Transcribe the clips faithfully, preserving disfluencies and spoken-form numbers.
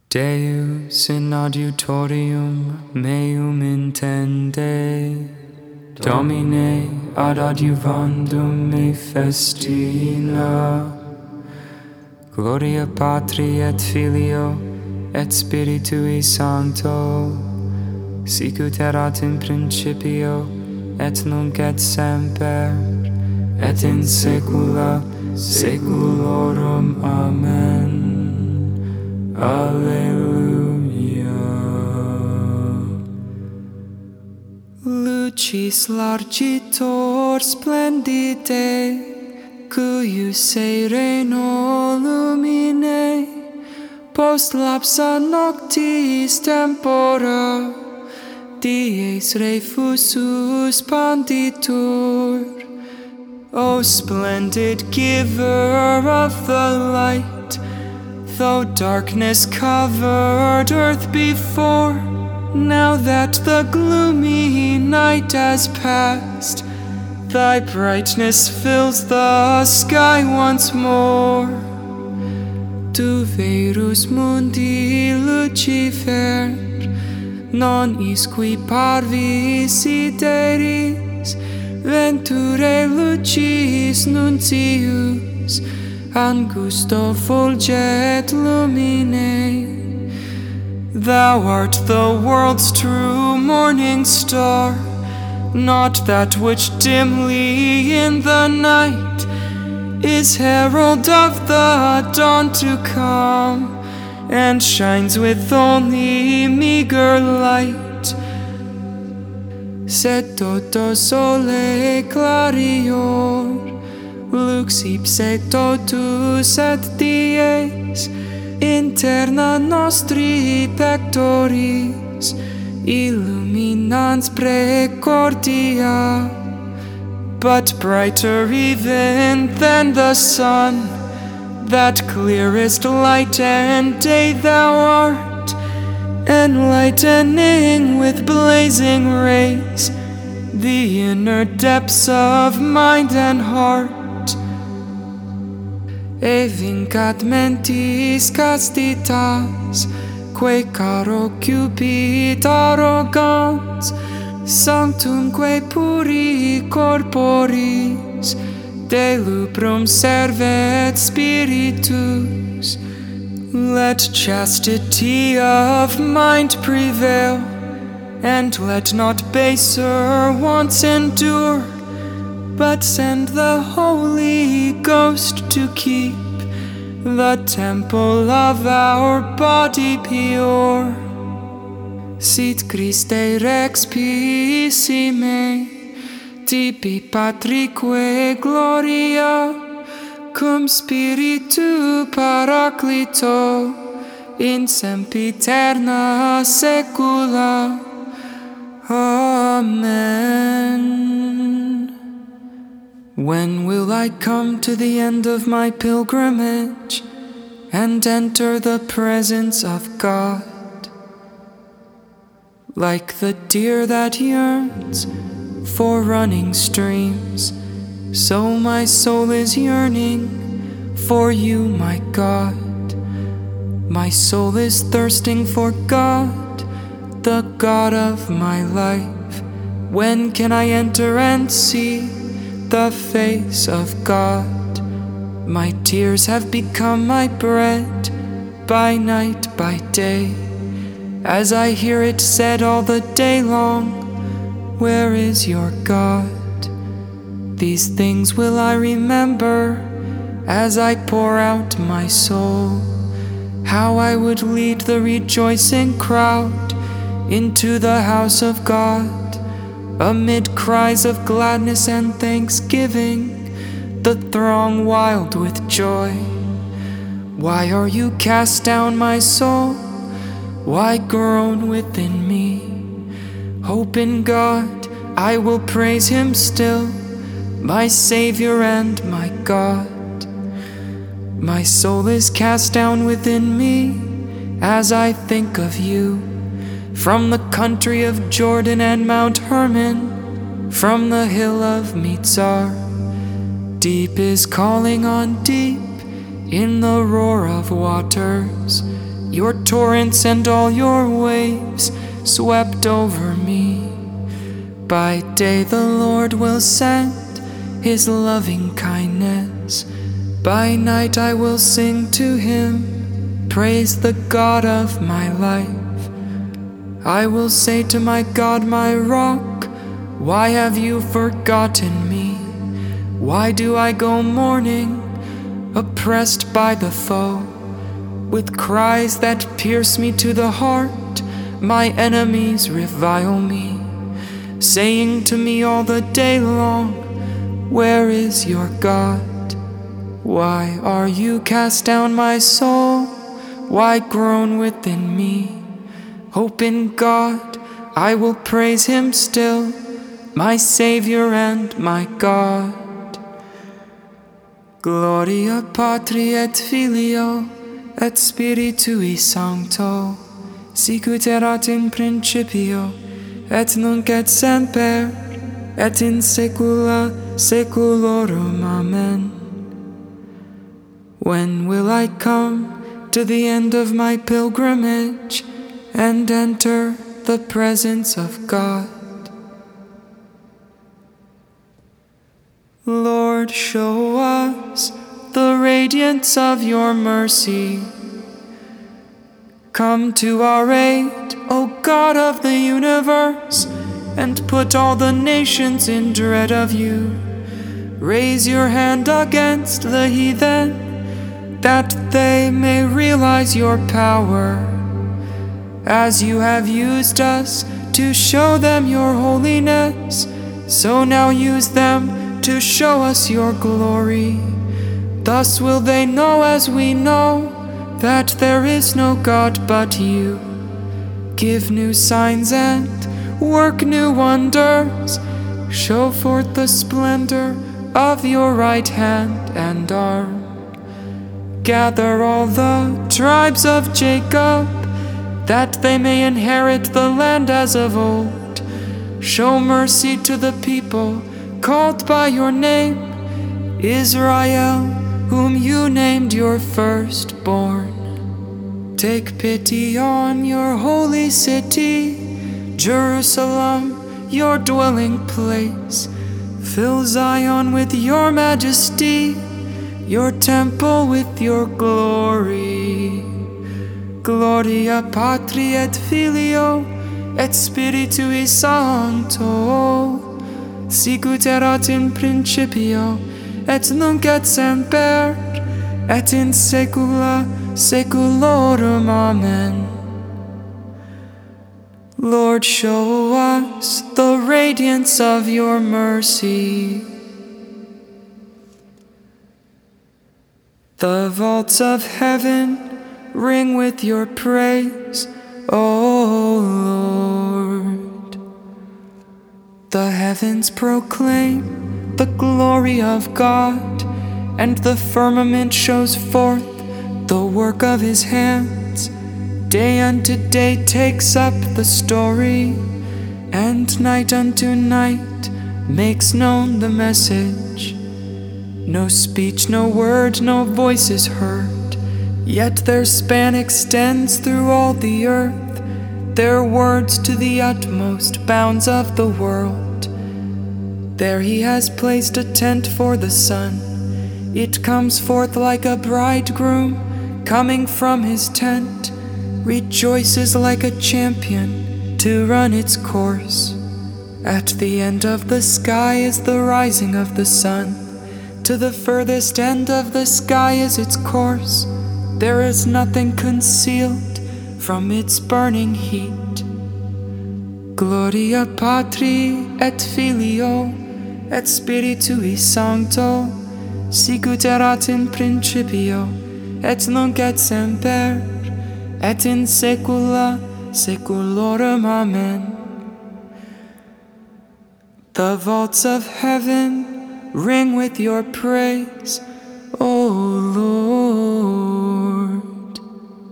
Deus in adiutorium meum intende, Domine ad adiuvandum me festina. Gloria Patri et Filio et Spiritui Sancto, sicut erat in principio et nunc et semper et in saecula saeculorum. Amen. Alleluia. Lucis largitor splendide, cuius sereno lumine, post lapsa noctis tempora, dies refusus panditur. O splendid giver of the light, though darkness covered earth before, now that the gloomy night has passed, thy brightness fills the sky once more. Tu verus mundi lucifer, non isqui parvis sideris, venture lucis nuntius, angusto fulget lumine. Thou art the world's true morning star, not that which dimly in the night is herald of the dawn to come, and shines with only meager light. Sed toto sole clarior, lux ipse totus et dies, interna nostri pectoris, illuminans precordia. But brighter even than the sun, that clearest light and day thou art, enlightening with blazing rays the inner depths of mind and heart. E vincat mentis castitas, quae caro cupid arrogans, sanctumque puri corporis, de lubrum servet spiritus. Let chastity of mind prevail, and let not baser wants endure, but send the Holy Ghost to keep the temple of our body pure. Sit Christe Rex Pissime, tibi Patrique gloria, cum Spiritu Paraclito, in sempiterna saecula. Amen. When will I come to the end of my pilgrimage and enter the presence of God? Like the deer that yearns for running streams, so my soul is yearning for you, my God. My soul is thirsting for God, the God of my life. When can I enter and see the face of God? My tears have become my bread by night, by day, as I hear it said all the day long, where is your God? These things will I remember as I pour out my soul, how I would lead the rejoicing crowd into the house of God, amid cries of gladness and thanksgiving, the throng wild with joy. Why are you cast down, my soul? Why groan within me? Hope in God, I will praise Him still, my Savior and my God. My soul is cast down within me as I think of you, from the country of Jordan and Mount Hermon, from the hill of Mizar. Deep is calling on deep in the roar of waters, Your torrents and all your waves swept over me. By day the Lord will send His loving kindness. By night I will sing to Him, praise the God of my life. I will say to my God, my rock, why have you forgotten me? Why do I go mourning, oppressed by the foe? With cries that pierce me to the heart, my enemies revile me, saying to me all the day long, where is your God? Why are you cast down, my soul? Why groan within me? Hope in God, I will praise Him still, my Savior and my God. Gloria Patri et Filio et Spiritui Sancto, sicut erat in principio, et nunc et semper, et in saecula saeculorum. Amen. When will I come to the end of my pilgrimage and enter the presence of God? Lord, show us the radiance of your mercy. Come to our aid, O God of the universe, and put all the nations in dread of you. Raise your hand against the heathen, that they may realize your power, as you have used us to show them your holiness, so now use them to show us your glory. Thus will they know, as we know, that there is no God but you. Give new signs and work new wonders. Show forth the splendor of your right hand and arm. Gather all the tribes of Jacob, that they may inherit the land as of old. Show mercy to the people called by your name, Israel, whom you named your firstborn. Take pity on your holy city, Jerusalem, your dwelling place. Fill Zion with your majesty, your temple with your glory. Gloria Patri et Filio et Spiritui Sancto, sicut erat in principio, et nunc et semper, et in saecula saeculorum. Amen. Lord, show us the radiance of your mercy. The vaults of heaven ring with your praise, O Lord. The heavens proclaim the glory of God, and the firmament shows forth the work of His hands. Day unto day takes up the story, and night unto night makes known the message. No speech, no word, no voice is heard, yet their span extends through all the earth, their words to the utmost bounds of the world. There He has placed a tent for the sun. It comes forth like a bridegroom coming from his tent, rejoices like a champion to run its course. At the end of the sky is the rising of the sun. To the furthest end of the sky is its course. There is nothing concealed from its burning heat. Gloria Patri et Filio et Spiritui Sancto, sicut erat in principio, et nunc et semper, et in saecula saeculorum. Amen. The vaults of heaven ring with your praise, O Lord.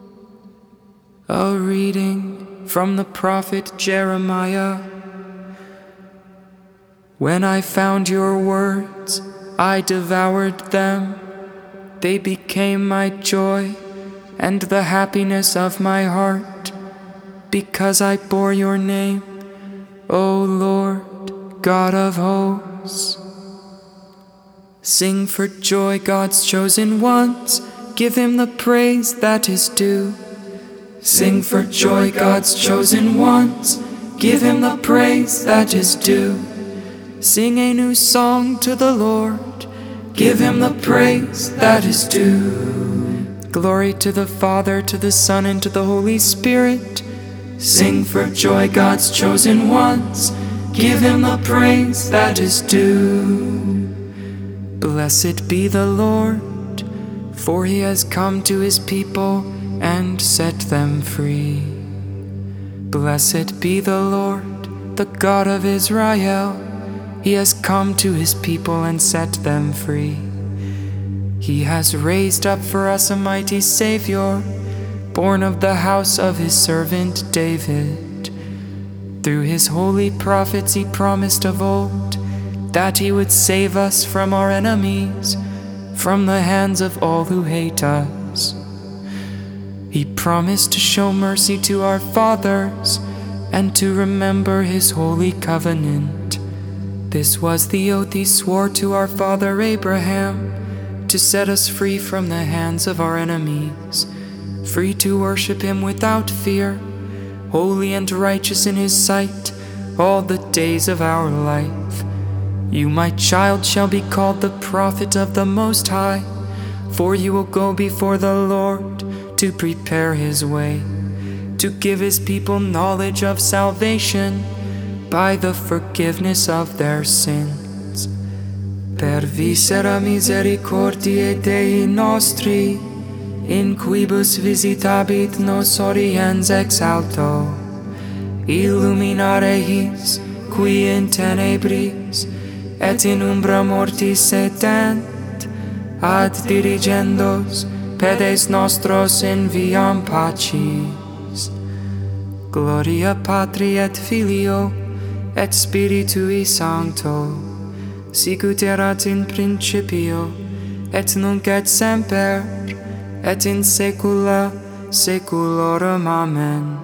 A reading from the prophet Jeremiah. When I found your words, I devoured them. They became my joy and the happiness of my heart, because I bore your name, O Lord, God of hosts. Sing for joy, God's chosen ones, give him the praise that is due. Sing for joy, God's chosen ones, give him the praise that is due. Sing a new song to the Lord, give him the praise that is due. Glory to the Father, to the Son, and to the Holy Spirit. Sing for joy, God's chosen ones, give him the praise that is due. Blessed be the Lord, for he has come to his people and set them free. Blessed be the Lord, the God of Israel, he has come to his people and set them free. He has raised up for us a mighty Savior, born of the house of his servant David. Through his holy prophets he promised of old that he would save us from our enemies, from the hands of all who hate us. He promised to show mercy to our fathers and to remember his holy covenant. This was the oath he swore to our father Abraham, to set us free from the hands of our enemies, free to worship him without fear, holy and righteous in his sight all the days of our life. You, my child, shall be called the prophet of the Most High, for you will go before the Lord to prepare his way, to give his people knowledge of salvation by the forgiveness of their sins. Per viscera misericordiae Dei nostri, in quibus visitabit nos oriens ex alto, illuminare his, qui in tenebris, et in umbra mortis setent, ad dirigendos pedes nostros in viam pacis. Gloria Patri et Filio, et Spiritui Sancto, sicut erat in principio, et nunc et semper, et in saecula saeculorum. Amen.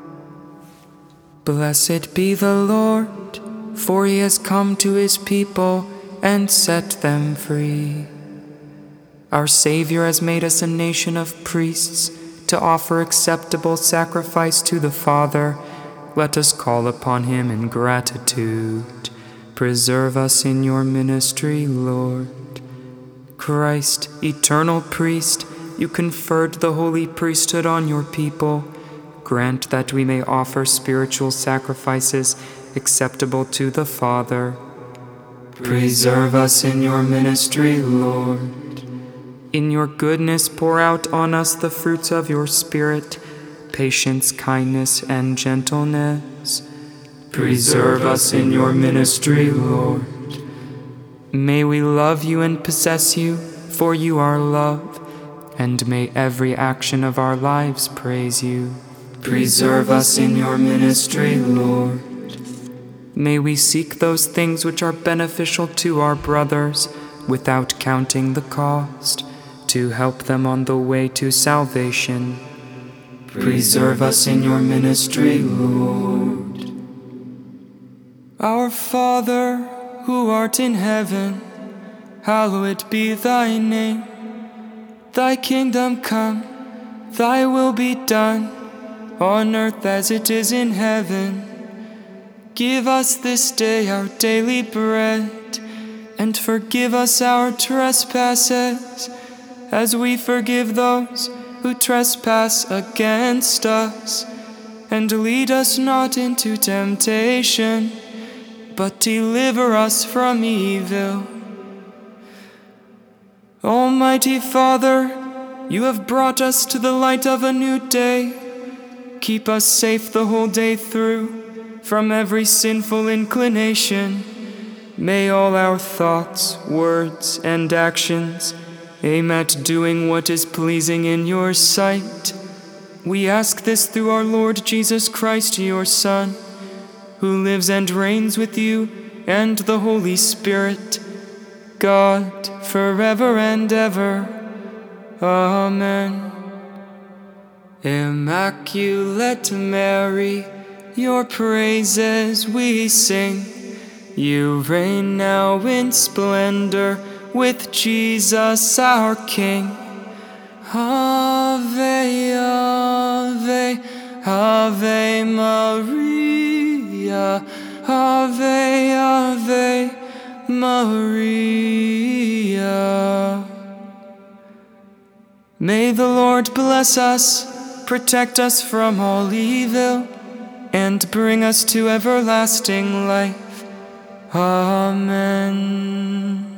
Blessed be the Lord, for he has come to his people and set them free. Our Savior has made us a nation of priests to offer acceptable sacrifice to the Father. Let us call upon him in gratitude. Preserve us in your ministry, Lord. Christ, eternal priest, you conferred the holy priesthood on your people. Grant that we may offer spiritual sacrifices acceptable to the Father. Preserve us in your ministry, Lord. In your goodness pour out on us the fruits of your Spirit, patience, kindness, and gentleness. Preserve us in your ministry, Lord. May we love you and possess you, for you are love, and may every action of our lives praise you. Preserve us in your ministry, Lord. May we seek those things which are beneficial to our brothers, without counting the cost, to help them on the way to salvation. Preserve us in your ministry, Lord. Our Father, who art in heaven, hallowed be thy name. Thy kingdom come, thy will be done, on earth as it is in heaven. Give us this day our daily bread, and forgive us our trespasses, as we forgive those who trespass against us. And lead us not into temptation, but deliver us from evil. Almighty Father, you have brought us to the light of a new day. Keep us safe the whole day through from every sinful inclination. May all our thoughts, words, and actions aim at doing what is pleasing in your sight. We ask this through our Lord Jesus Christ, your Son, who lives and reigns with you and the Holy Spirit, God, forever and ever. Amen. Immaculate Mary, your praises we sing. You reign now in splendor with Jesus our King. Ave, Ave, Ave Maria, Ave, Ave Maria. May the Lord bless us, protect us from all evil, and bring us to everlasting life. Amen.